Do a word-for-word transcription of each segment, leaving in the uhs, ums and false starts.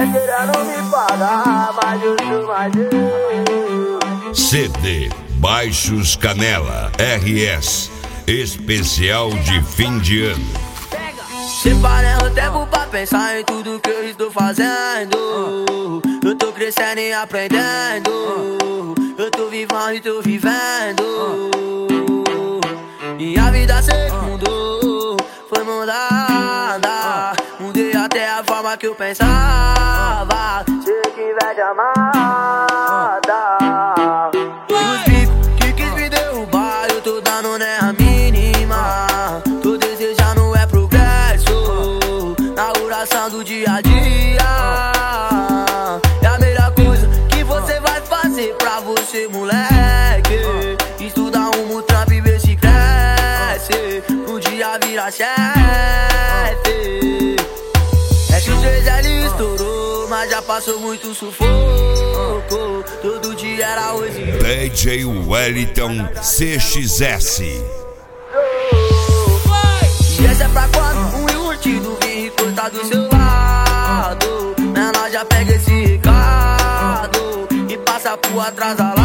querendo me pagar, mas eu sou mais eu. C D Baixos Canela R S especial de fim de ano. Separei um tempo pra pensar em tudo que eu estou fazendo. Eu tô crescendo e aprendendo. Eu tô vivendo e tô vivendo. E a vida sempre mudou, foi mudada. Mudei até a forma que eu pensava. Sei que vai de amada. E os bicos que quis me derrubar, eu tô dando nem a mínima. Tô desejando é progresso na oração do dia a dia. É a melhor coisa que você vai fazer pra você, moleque. Estudar um trampo e ver se cresce, um dia vira chefe. É que o três L estourou, mas já passou muito sufoco. Todo dia era hoje. D J Wellington C X S. E essa é pra quando um curtido vir cortar do seu lado. Ela já pega esse recado e passa pro atrasalado.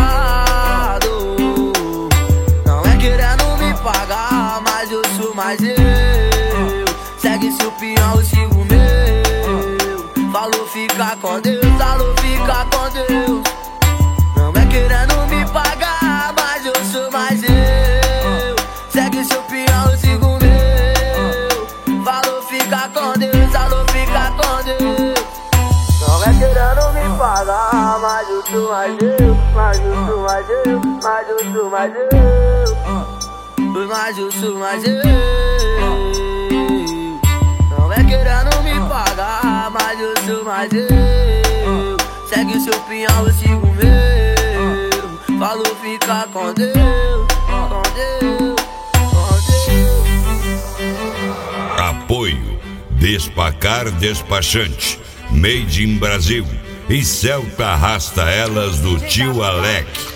Não é querendo me pagar, mas eu sou mais eu. Segue seu peão, eu sigo o meu. Falou fica com Deus, falou fica com Deus. Não é querendo me pagar, mas eu sou mais eu. Segue seu peão, eu sigo o meu. Falou fica com Deus, falou fica com Deus. Não é querendo me pagar, mas eu sou mais eu. Mas eu sou mais eu, mas eu sou mais eu. Mas eu sou mais eu. Não é querendo me pagar, mas eu sou mais eu. Segue o seu pinhão, eu sigo o meu. Falou fica com Deus, com Deus, com Deus. Apoio Despacar Despachante, Made in Brasil e Celta Arrasta Elas do Tio Alec.